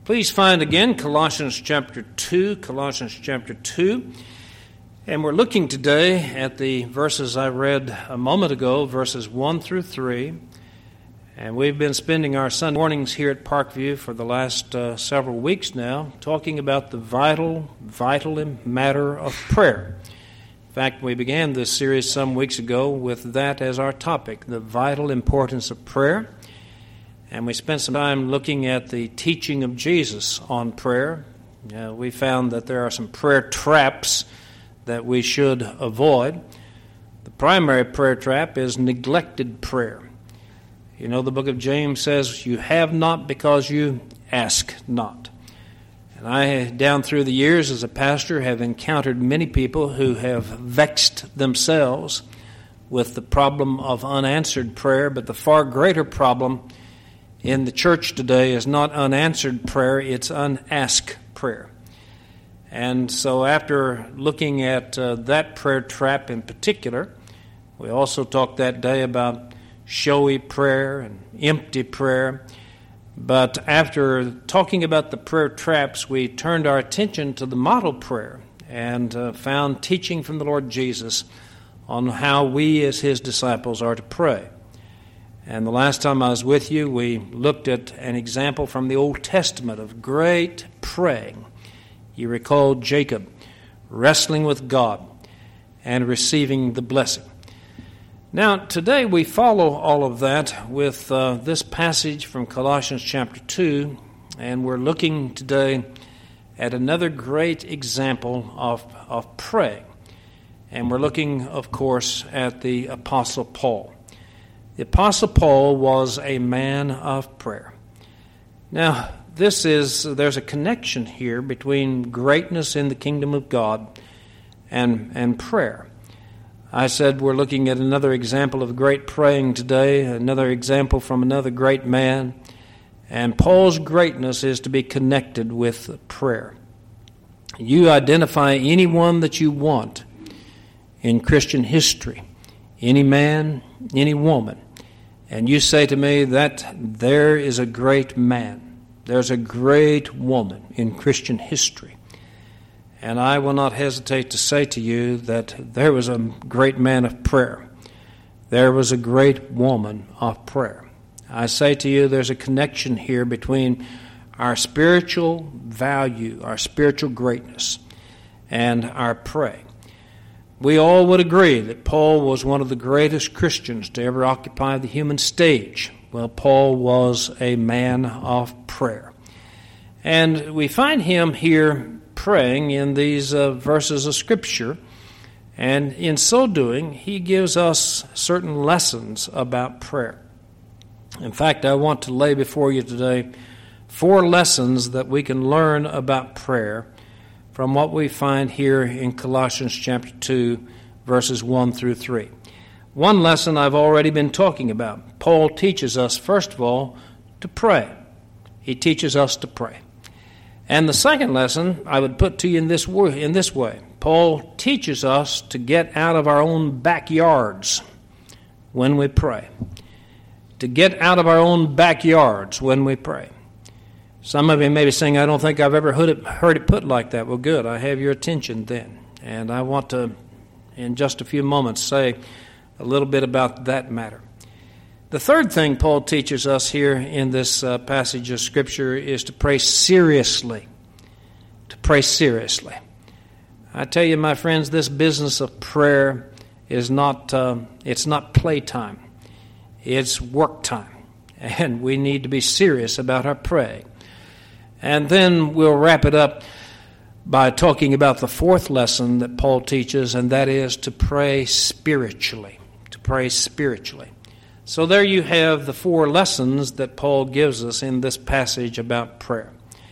Please find again Colossians chapter 2, and we're looking today at the verses I read a moment ago, verses 1 through 3, and we've been spending our Sunday mornings here at Parkview for the last several weeks now, talking about the vital matter of prayer. In fact, we began this series some weeks ago with that as our topic, the vital importance of prayer. And we spent some time looking at the teaching of Jesus on prayer. We found that there are some prayer traps that we should avoid. The primary prayer trap is neglected prayer. You know, the book of James says, you have not because you ask not. And I, down through the years as a pastor, have encountered many people who have vexed themselves with the problem of unanswered prayer, but the far greater problem in the church today is not unanswered prayer, it's unasked prayer. And so after looking at that prayer trap in particular, we also talked that day about showy prayer and empty prayer. But after talking about the prayer traps, we turned our attention to the model prayer and found teaching from the Lord Jesus on how we as His disciples are to pray. And the last time I was with you, we looked at an example from the Old Testament of great praying. You recall Jacob wrestling with God and receiving the blessing. Now, today we follow all of that with this passage from Colossians chapter 2, and we're looking today at another great example of praying. And we're looking, of course, at the Apostle Paul. The Apostle Paul was a man of prayer. Now, there's a connection here between greatness in the kingdom of God and prayer. I said we're looking at another example of great praying today, another example from another great man, and Paul's greatness is to be connected with prayer. You identify anyone that you want in Christian history, any man, any woman, and you say to me that there is a great man, there's a great woman in Christian history. And I will not hesitate to say to you that there was a great man of prayer. There was a great woman of prayer. I say to you there's a connection here between our spiritual value, our spiritual greatness, and our praying. We all would agree that Paul was one of the greatest Christians to ever occupy the human stage. Well, Paul was a man of prayer. And we find him here praying in these verses of Scripture. And in so doing, he gives us certain lessons about prayer. In fact, I want to lay before you today 4 lessons that we can learn about prayer from what we find here in Colossians chapter 2, verses 1 through 3. One lesson I've already been talking about. Paul teaches us, first of all, to pray. He teaches us to pray. And the second lesson I would put to you in this way. Paul teaches us to get out of our own backyards when we pray. To get out of our own backyards when we pray. Some of you may be saying, I don't think I've ever heard it put like that. Well, good. I have your attention then. And I want to, in just a few moments, say a little bit about that matter. The third thing Paul teaches us here in this passage of Scripture is to pray seriously. To pray seriously. I tell you, my friends, this business of prayer is not playtime. It's work time. And we need to be serious about our praying. And then we'll wrap it up by talking about the fourth lesson that Paul teaches, and that is to pray spiritually. To pray spiritually. So there you have the 4 lessons that Paul gives us in this passage about prayer.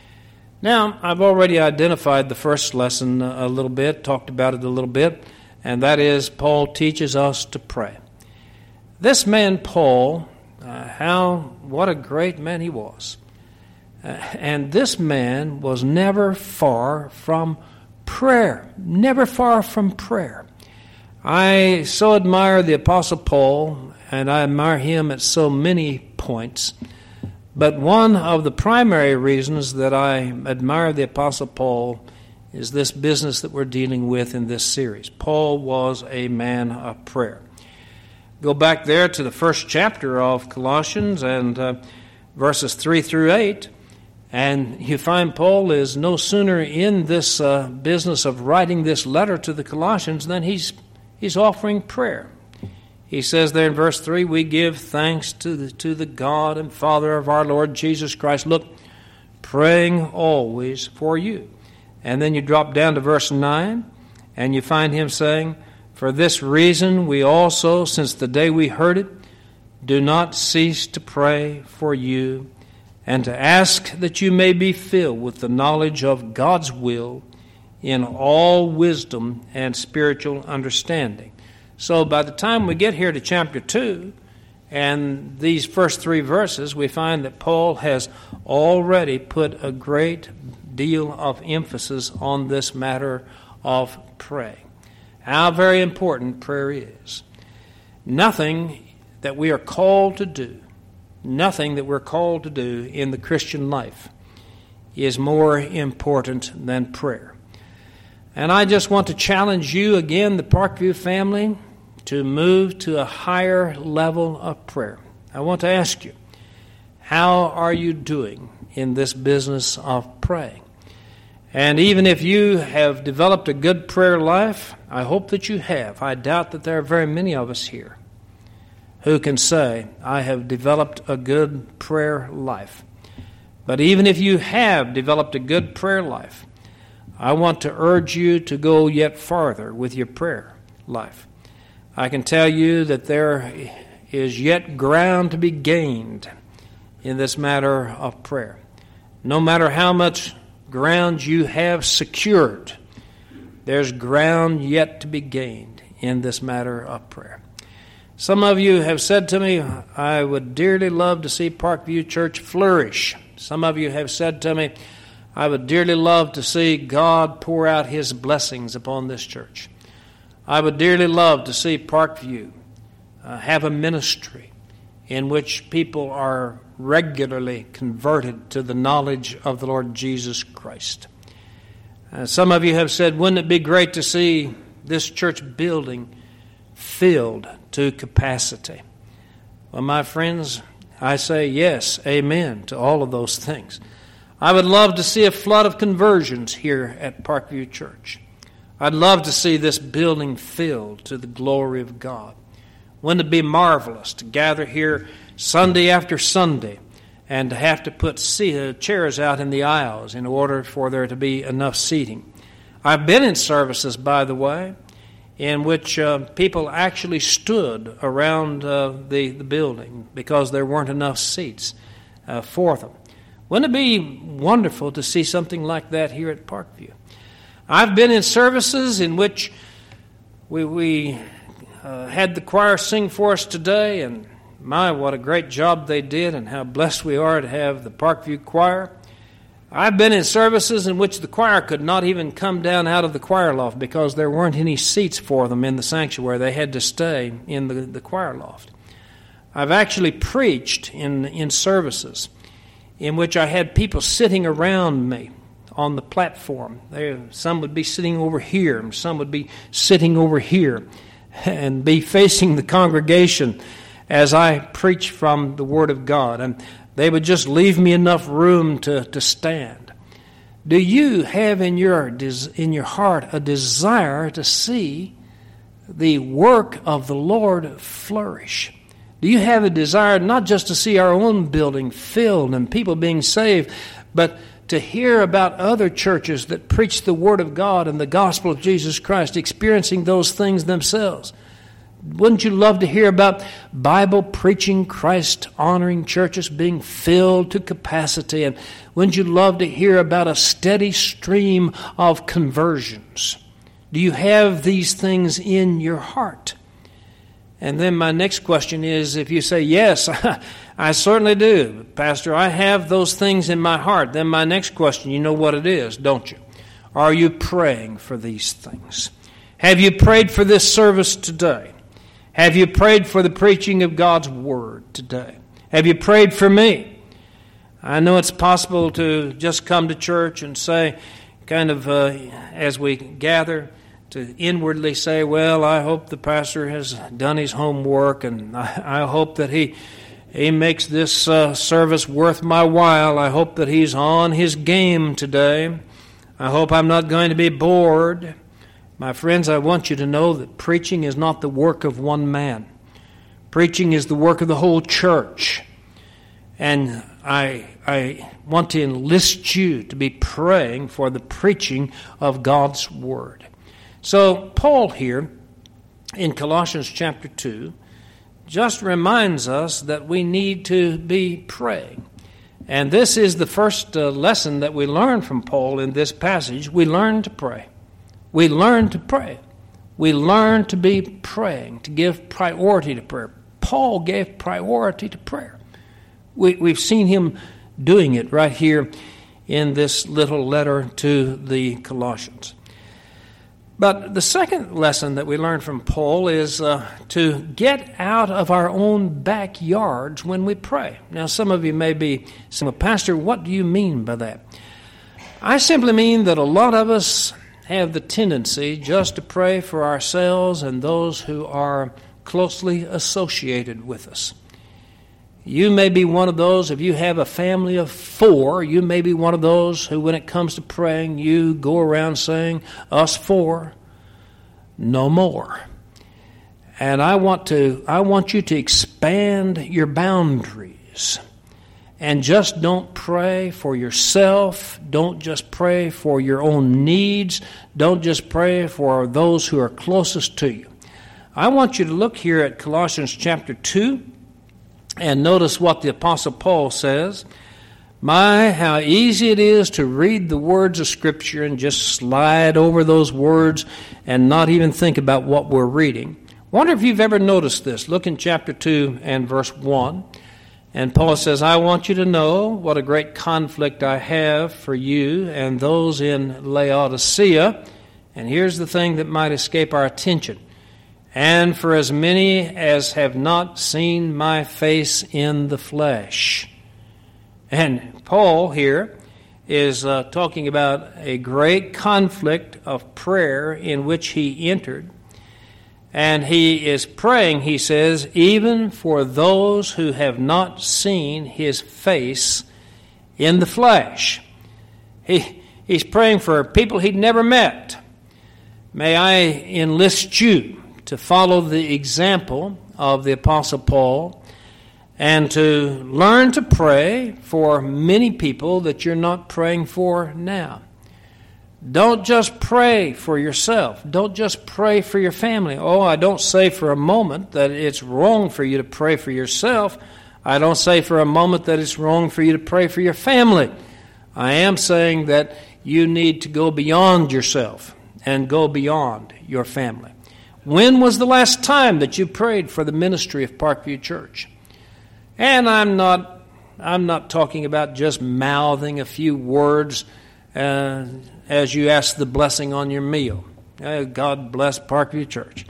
Now, I've already identified the first lesson a little bit, talked about it a little bit, and that is Paul teaches us to pray. This man, Paul, what a great man he was. And this man was never far from prayer. Never far from prayer. I so admire the Apostle Paul, and I admire him at so many points. But one of the primary reasons that I admire the Apostle Paul is this business that we're dealing with in this series. Paul was a man of prayer. Go back there to the first chapter of Colossians and verses 3 through 8, and you find Paul is no sooner in this business of writing this letter to the Colossians than he's offering prayer. He says there in verse 3, we give thanks to the God and Father of our Lord Jesus Christ. Look, praying always for you. And then you drop down to verse 9, and you find him saying, for this reason we also, since the day we heard it, do not cease to pray for you and to ask that you may be filled with the knowledge of God's will in all wisdom and spiritual understanding. So by the time we get here to chapter 2 and these first 3 verses, we find that Paul has already put a great deal of emphasis on this matter of praying. How very important prayer is. Nothing that we are called to do, nothing that we're called to do in the Christian life is more important than prayer. And I just want to challenge you again, the Parkview family, to move to a higher level of prayer. I want to ask you, how are you doing in this business of praying? And even if you have developed a good prayer life, I hope that you have. I doubt that there are very many of us here who can say, I have developed a good prayer life. But even if you have developed a good prayer life, I want to urge you to go yet farther with your prayer life. I can tell you that there is yet ground to be gained in this matter of prayer. No matter how much ground you have secured, there's ground yet to be gained in this matter of prayer. Some of you have said to me, I would dearly love to see Parkview Church flourish. Some of you have said to me, I would dearly love to see God pour out His blessings upon this church. I would dearly love to see Parkview have a ministry in which people are regularly converted to the knowledge of the Lord Jesus Christ. Some of you have said, wouldn't it be great to see this church building filled to capacity? Well, my friends, I say yes, amen to all of those things. I would love to see a flood of conversions here at Parkview Church. I'd love to see this building filled to the glory of God. Wouldn't it be marvelous to gather here Sunday after Sunday and to have to put chairs out in the aisles in order for there to be enough seating? I've been in services, by the way, in which people actually stood around the building because there weren't enough seats for them. Wouldn't it be wonderful to see something like that here at Parkview? I've been in services in which we had the choir sing for us today, and my, what a great job they did, and how blessed we are to have the Parkview choir. I've been in services in which the choir could not even come down out of the choir loft because there weren't any seats for them in the sanctuary. They had to stay in the choir loft. I've actually preached in services in which I had people sitting around me on the platform. Some would be sitting over here, and some would be sitting over here, and be facing the congregation as I preach from the Word of God. And they would just leave me enough room to stand. Do you have in your heart a desire to see the work of the Lord flourish? Do you have a desire not just to see our own building filled and people being saved, but to hear about other churches that preach the Word of God and the gospel of Jesus Christ, experiencing those things themselves? Wouldn't you love to hear about Bible-preaching, Christ-honoring churches being filled to capacity? And wouldn't you love to hear about a steady stream of conversions? Do you have these things in your heart? And then my next question is, if you say, yes, I certainly do, Pastor, I have those things in my heart, then my next question, you know what it is, don't you? Are you praying for these things? Have you prayed for this service today? Have you prayed for the preaching of God's Word today? Have you prayed for me? I know it's possible to just come to church and say, kind of as we gather, to inwardly say, well, I hope the pastor has done his homework, and I hope that he makes this service worth my while. I hope that he's on his game today. I hope I'm not going to be bored. My friends, I want you to know that preaching is not the work of one man. Preaching is the work of the whole church. And I want to enlist you to be praying for the preaching of God's Word. So Paul here in Colossians chapter 2 just reminds us that we need to be praying. And this is the first lesson that we learn from Paul in this passage. We learn to pray. We learn to pray. We learn to be praying, to give priority to prayer. Paul gave priority to prayer. We've seen him doing it right here in this little letter to the Colossians. But the second lesson that we learn from Paul is to get out of our own backyards when we pray. Now, some of you may be saying, Pastor, what do you mean by that? I simply mean that a lot of us have the tendency just to pray for ourselves and those who are closely associated with us. You may be one of those, if you have a family of 4, you may be one of those who, when it comes to praying, you go around saying, us 4, no more. And I want you to expand your boundaries. And just don't pray for yourself. Don't just pray for your own needs. Don't just pray for those who are closest to you. I want you to look here at Colossians chapter 2 and notice what the Apostle Paul says. My, how easy it is to read the words of Scripture and just slide over those words and not even think about what we're reading. Wonder if you've ever noticed this. Look in chapter 2 and verse 1. And Paul says, I want you to know what a great conflict I have for you and those in Laodicea. And here's the thing that might escape our attention. And for as many as have not seen my face in the flesh. And Paul here is talking about a great conflict of prayer in which he entered. And he is praying, he says, even for those who have not seen his face in the flesh. He's praying for people he'd never met. May I enlist you to follow the example of the Apostle Paul and to learn to pray for many people that you're not praying for now. Don't just pray for yourself. Don't just pray for your family. Oh, I don't say for a moment that it's wrong for you to pray for yourself. I don't say for a moment that it's wrong for you to pray for your family. I am saying that you need to go beyond yourself and go beyond your family. When was the last time that you prayed for the ministry of Parkview Church? And I'm not talking about just mouthing a few words as you ask the blessing on your meal. God bless Parkview Church.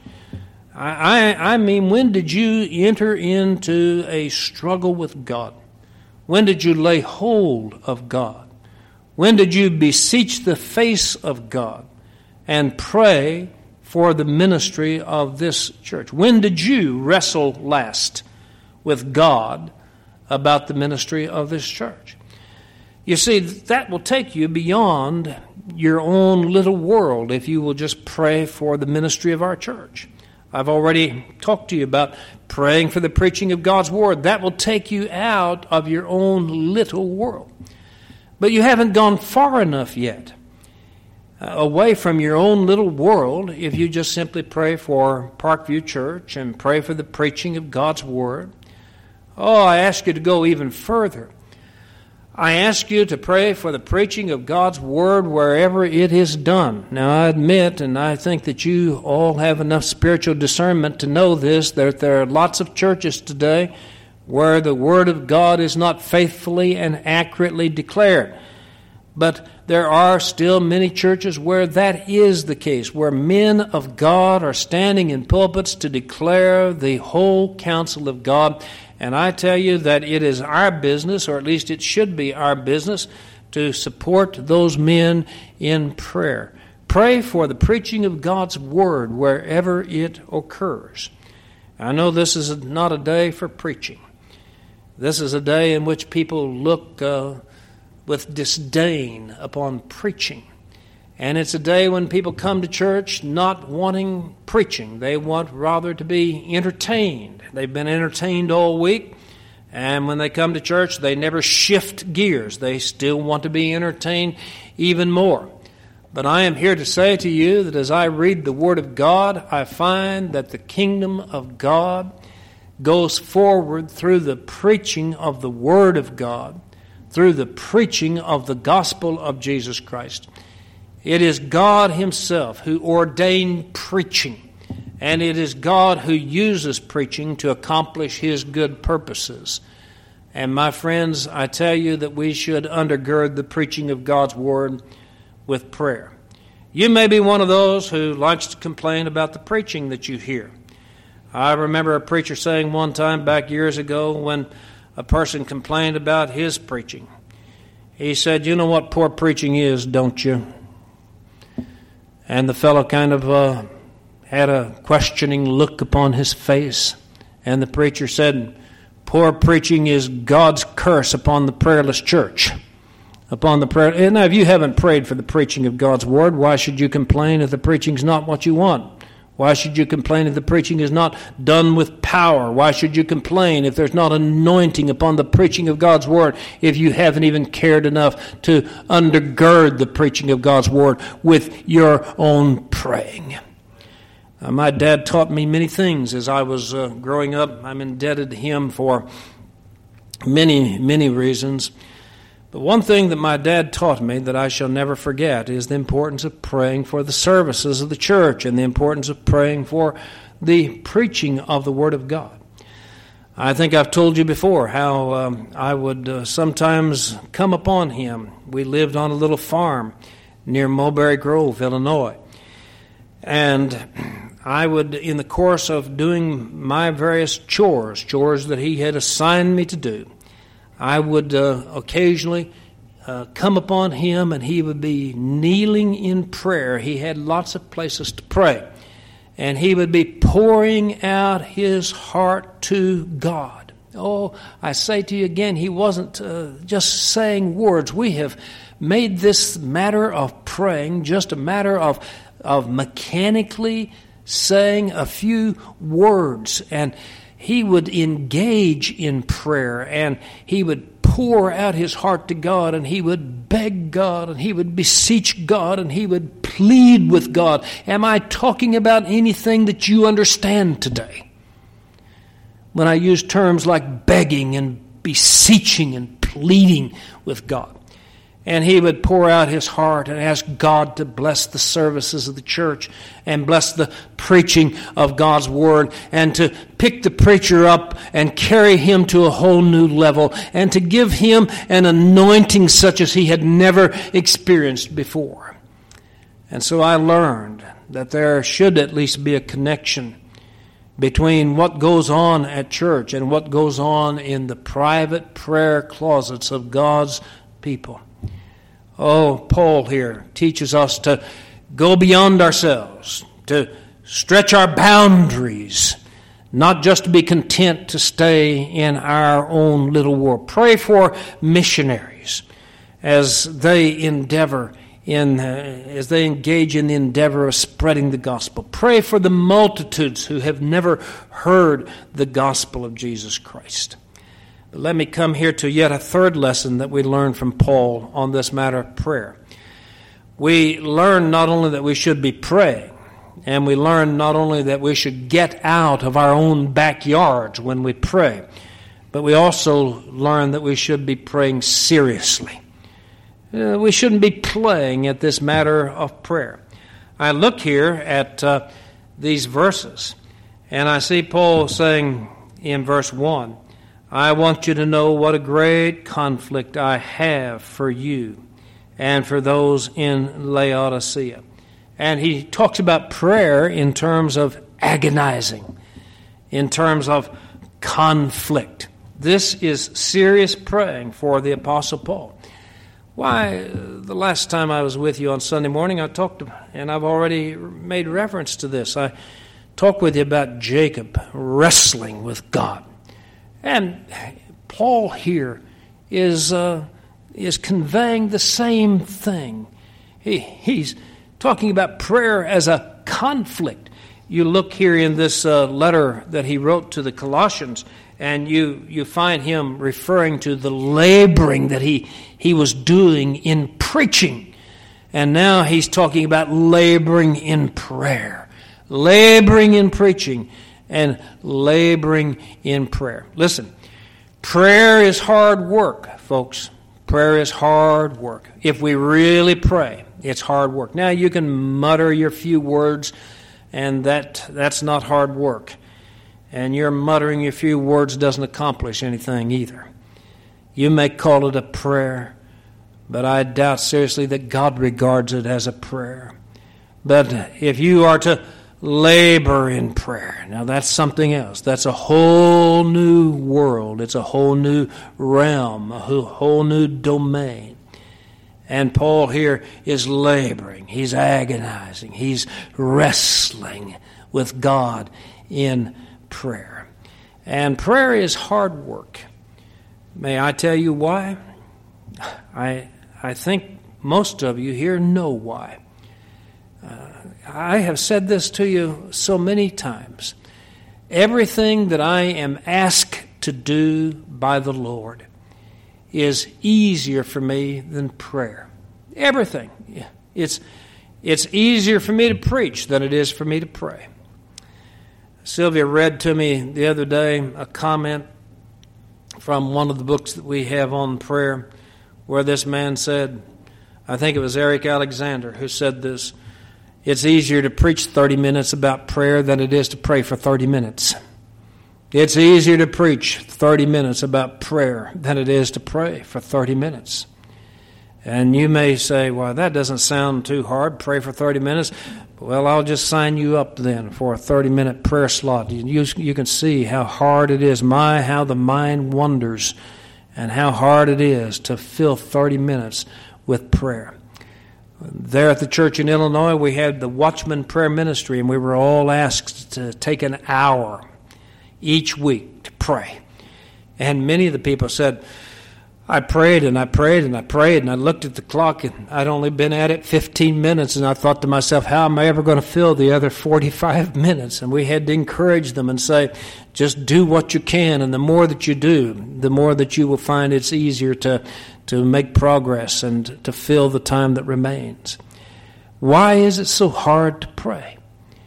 I mean, when did you enter into a struggle with God? When did you lay hold of God? When did you beseech the face of God and pray for the ministry of this church? When did you wrestle last with God about the ministry of this church? You see, that will take you beyond your own little world if you will just pray for the ministry of our church. I've already talked to you about praying for the preaching of God's Word. That will take you out of your own little world. But you haven't gone far enough yet away from your own little world if you just simply pray for Parkview Church and pray for the preaching of God's Word. Oh, I ask you to go even further. I ask you to pray for the preaching of God's Word wherever it is done. Now, I admit, and I think that you all have enough spiritual discernment to know this, that there are lots of churches today where the Word of God is not faithfully and accurately declared. But there are still many churches where that is the case, where men of God are standing in pulpits to declare the whole counsel of God. And I tell you that it is our business, or at least it should be our business, to support those men in prayer. Pray for the preaching of God's Word wherever it occurs. I know this is not a day for preaching. This is a day in which people look with disdain upon preaching. And it's a day when people come to church not wanting preaching. They want rather to be entertained. They've been entertained all week, and when they come to church, they never shift gears. They still want to be entertained even more. But I am here to say to you that as I read the Word of God, I find that the kingdom of God goes forward through the preaching of the Word of God, through the preaching of the gospel of Jesus Christ. It is God Himself who ordained preaching, and it is God who uses preaching to accomplish His good purposes. And my friends, I tell you that we should undergird the preaching of God's Word with prayer. You may be one of those who likes to complain about the preaching that you hear. I remember a preacher saying one time back years ago when a person complained about his preaching. He said, "You know what poor preaching is, don't you?" And the fellow kind of had a questioning look upon his face. And the preacher said, "Poor preaching is God's curse upon the prayerless church." Upon the prayer. And now, if you haven't prayed for the preaching of God's Word, why should you complain if the preaching's not what you want? Why should you complain if the preaching is not done with power? Why should you complain if there's not anointing upon the preaching of God's Word, if you haven't even cared enough to undergird the preaching of God's Word with your own praying? My dad taught me many things as I was growing up. I'm indebted to him for many, many reasons. But one thing that my dad taught me that I shall never forget is the importance of praying for the services of the church and the importance of praying for the preaching of the Word of God. I think I've told you before how I would sometimes come upon him. We lived on a little farm near Mulberry Grove, Illinois. And I would, in the course of doing my various chores that he had assigned me to do, I would occasionally come upon him, and he would be kneeling in prayer. He had lots of places to pray. And he would be pouring out his heart to God. Oh, I say to you again, he wasn't just saying words. We have made this matter of praying just a matter of mechanically saying a few words. And he would engage in prayer, and he would pour out his heart to God, and he would beg God, and he would beseech God, and he would plead with God. Am I talking about anything that you understand today? When I use terms like begging and beseeching and pleading with God. And he would pour out his heart and ask God to bless the services of the church and bless the preaching of God's Word, and to pick the preacher up and carry him to a whole new level, and to give him an anointing such as he had never experienced before. And so I learned that there should at least be a connection between what goes on at church and what goes on in the private prayer closets of God's people. Oh, Paul here teaches us to go beyond ourselves, to stretch our boundaries, not just to be content to stay in our own little world. Pray for missionaries as they as they engage in the endeavor of spreading the gospel. Pray for the multitudes who have never heard the gospel of Jesus Christ. But let me come here to yet a third lesson that we learn from Paul on this matter of prayer. We learn not only that we should be praying, and we learn not only that we should get out of our own backyards when we pray, but we also learn that we should be praying seriously. We shouldn't be playing at this matter of prayer. I look here at these verses, and I see Paul saying in verse 1, I want you to know what a great conflict I have for you and for those in Laodicea. And he talks about prayer in terms of agonizing, in terms of conflict. This is serious praying for the Apostle Paul. Why, the last time I was with you on Sunday morning, I talked, and I've already made reference to this. I talked with you about Jacob wrestling with God. And Paul here is conveying the same thing. He's talking about prayer as a conflict. You look here in this letter that he wrote to the Colossians, and you find him referring to the laboring that he was doing in preaching. And now he's talking about laboring in prayer. Laboring in preaching and laboring in prayer. Listen, prayer is hard work, folks. Prayer is hard work. If we really pray, it's hard work. Now, you can mutter your few words, and that's not hard work. And your muttering your few words doesn't accomplish anything either. You may call it a prayer, but I doubt seriously that God regards it as a prayer. But if you are to labor in prayer, now that's something else. That's a whole new world. It's a whole new realm, a whole new domain. And Paul here is laboring. He's agonizing. He's wrestling with God in prayer. And prayer is hard work. May I tell you why? I think most of you here know why. I have said this to you so many times. Everything that I am asked to do by the Lord is easier for me than prayer. Everything. It's easier for me to preach than it is for me to pray. Sylvia read to me the other day a comment from one of the books that we have on prayer where this man said, I think it was Eric Alexander who said this, it's easier to preach 30 minutes about prayer than it is to pray for 30 minutes. It's easier to preach 30 minutes about prayer than it is to pray for 30 minutes. And you may say, well, that doesn't sound too hard, pray for 30 minutes. Well, I'll just sign you up then for a 30-minute prayer slot. You can see how hard it is, how the mind wanders, and how hard it is to fill 30 minutes with prayer. There at the church in Illinois, we had the Watchman Prayer Ministry, and we were all asked to take an hour each week to pray. And many of the people said, I prayed and I prayed and I prayed, and I looked at the clock, and I'd only been at it 15 minutes, and I thought to myself, how am I ever going to fill the other 45 minutes? And we had to encourage them and say, just do what you can, and the more that you do, the more that you will find it's easier to make progress and to fill the time that remains. Why is it so hard to pray?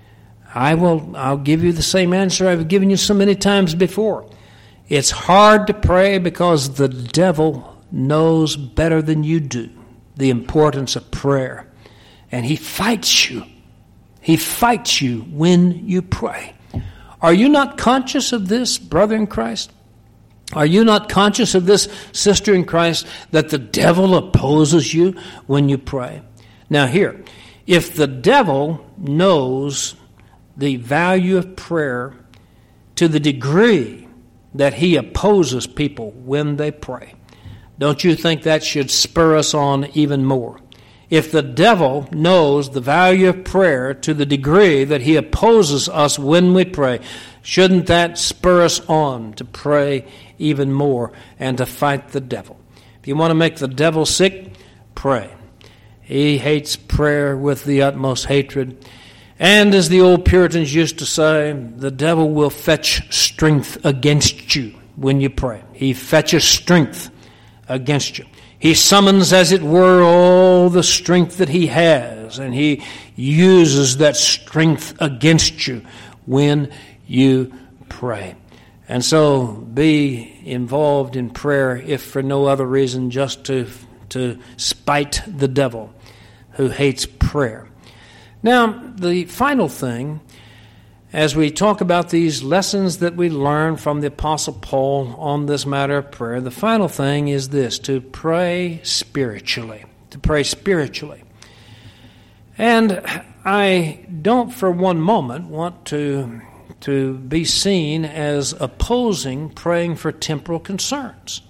I'll give you the same answer I've given you so many times before. It's hard to pray because the devil knows better than you do the importance of prayer. And he fights you. He fights you when you pray. Are you not conscious of this, brother in Christ? Are you not conscious of this, sister in Christ, that the devil opposes you when you pray? Now here, if the devil knows the value of prayer to the degree that he opposes people when they pray, don't you think that should spur us on even more? If the devil knows the value of prayer to the degree that he opposes us when we pray, shouldn't that spur us on to pray even more and to fight the devil? If you want to make the devil sick, pray. He hates prayer with the utmost hatred. And as the old Puritans used to say, the devil will fetch strength against you when you pray. He fetches strength against you. He summons, as it were, all the strength that he has, and he uses that strength against you when you pray. And so be involved in prayer, if for no other reason, just to spite the devil who hates prayer. Now, the final thing, as we talk about these lessons that we learn from the Apostle Paul on this matter of prayer, the final thing is this, to pray spiritually. To pray spiritually. And I don't for one moment want to to be seen as opposing praying for temporal concerns.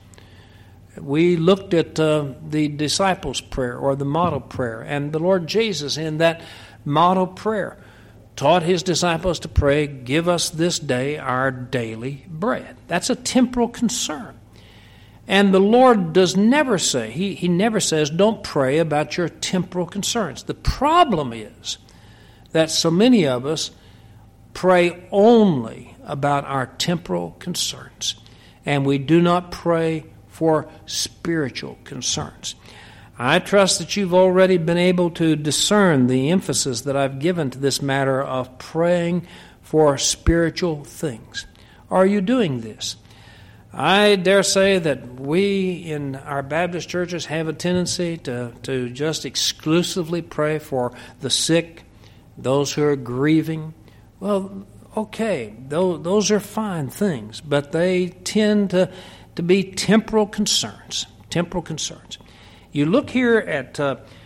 We looked at the disciples' prayer or the model prayer, and the Lord Jesus in that model prayer taught his disciples to pray, "Give us this day our daily bread." That's a temporal concern. And the Lord does never say, He never says, don't pray about your temporal concerns. The problem is that so many of us pray only about our temporal concerns, and we do not pray for spiritual concerns. I trust that you've already been able to discern the emphasis that I've given to this matter of praying for spiritual things. Are you doing this? I dare say that we in our Baptist churches have a tendency to just exclusively pray for the sick, those who are grieving. Well, okay, those are fine things, but they tend to be temporal concerns. Temporal concerns. You look here at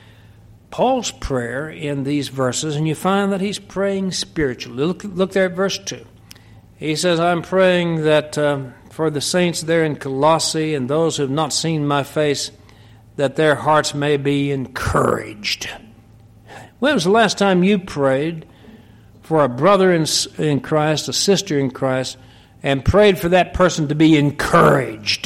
Paul's prayer in these verses, and you find that he's praying spiritually. Look there at verse 2. He says, "I'm praying that for the saints there in Colossae and those who have not seen my face, that their hearts may be encouraged." When was the last time you prayed for a brother in Christ, a sister in Christ, and prayed for that person to be encouraged?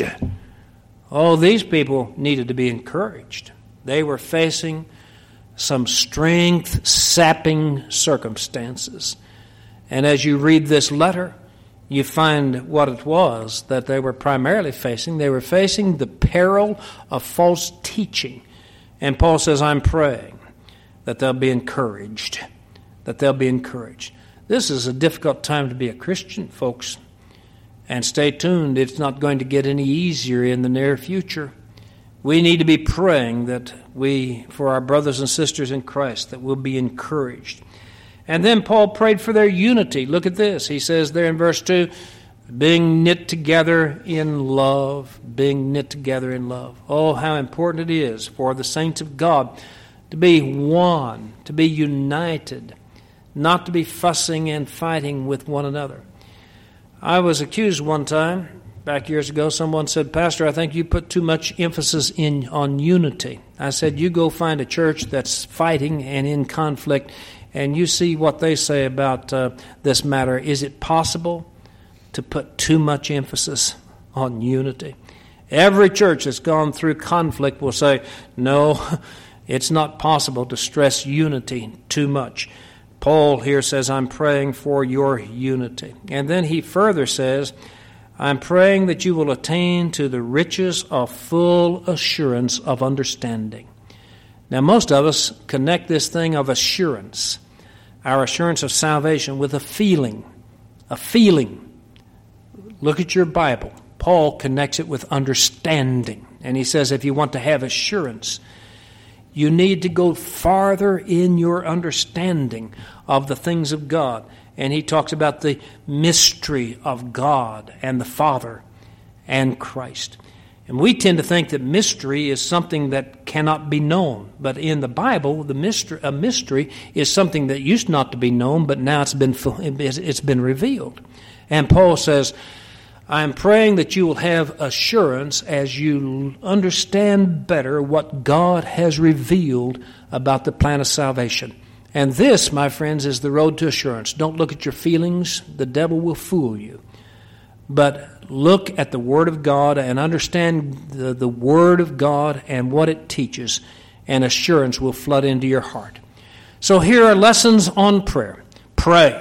Oh, these people needed to be encouraged. They were facing some strength-sapping circumstances. And as you read this letter, you find what it was that they were primarily facing. They were facing the peril of false teaching. And Paul says, "I'm praying that they'll be encouraged." That they'll be encouraged. This is a difficult time to be a Christian, folks. And stay tuned, it's not going to get any easier in the near future. We need to be praying that for our brothers and sisters in Christ, that we'll be encouraged. And then Paul prayed for their unity. Look at this. He says there in verse 2, being knit together in love. Being knit together in love. Oh, how important it is for the saints of God to be one, to be united, not to be fussing and fighting with one another. I was accused one time, back years ago, someone said, "Pastor, I think you put too much emphasis on unity." I said, "You go find a church that's fighting and in conflict, and you see what they say about this matter. Is it possible to put too much emphasis on unity?" Every church that's gone through conflict will say, "No, it's not possible to stress unity too much." Paul here says, "I'm praying for your unity." And then he further says, "I'm praying that you will attain to the riches of full assurance of understanding." Now, most of us connect this thing of assurance, our assurance of salvation, with a feeling. A feeling. Look at your Bible. Paul connects it with understanding. And he says if you want to have assurance, you need to go farther in your understanding of the things of God. And he talks about the mystery of God and the Father and Christ. And we tend to think that mystery is something that cannot be known. But in the Bible, a mystery is something that used not to be known, but now it's been revealed. And Paul says, "I'm praying that you will have assurance as you understand better what God has revealed about the plan of salvation." And this, my friends, is the road to assurance. Don't look at your feelings. The devil will fool you. But look at the Word of God and understand the Word of God and what it teaches, and assurance will flood into your heart. So here are lessons on prayer. Pray.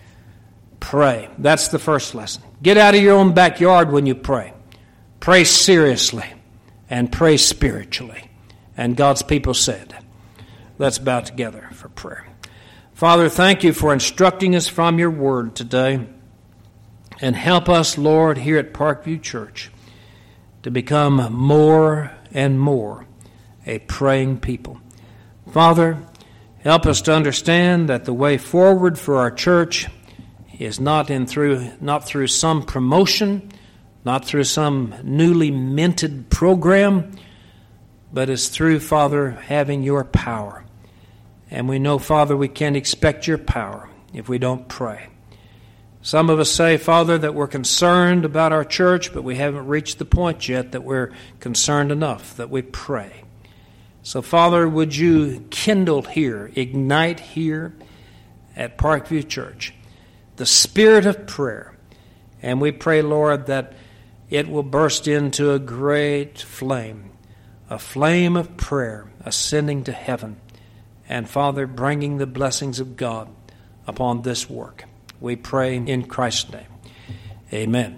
Pray. That's the first lesson. Get out of your own backyard when you pray. Pray seriously and pray spiritually. And God's people said, let's bow together for prayer. Father, thank you for instructing us from your word today. And help us, Lord, here at Parkview Church to become more and more a praying people. Father, help us to understand that the way forward for our church is not through some promotion, not through some newly minted program, but is through, Father, having your power. And we know, Father, we can't expect your power if we don't pray. Some of us say, Father, that we're concerned about our church, but we haven't reached the point yet that we're concerned enough that we pray. So, Father, would you kindle here, ignite here at Parkview Church the spirit of prayer. And we pray, Lord, that it will burst into a great flame, a flame of prayer ascending to heaven. And, Father, bringing the blessings of God upon this work. We pray in Christ's name. Amen.